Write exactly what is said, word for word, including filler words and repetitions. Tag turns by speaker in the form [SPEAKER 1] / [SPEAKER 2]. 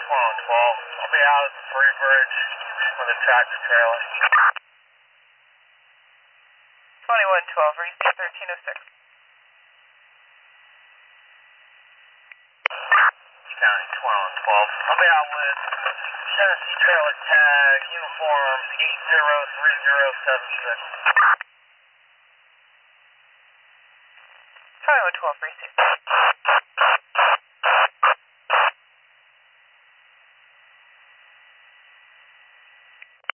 [SPEAKER 1] twenty-one twelve. I'll be out at the Free Bridge with a tractor trailer.
[SPEAKER 2] twenty-one twelve, receive thirteen oh six.
[SPEAKER 1] County twenty-one twelve. I'll be out with Tennessee trailer tag, uniform eight zero three zero seven six.
[SPEAKER 2] twenty-one twelve, receive.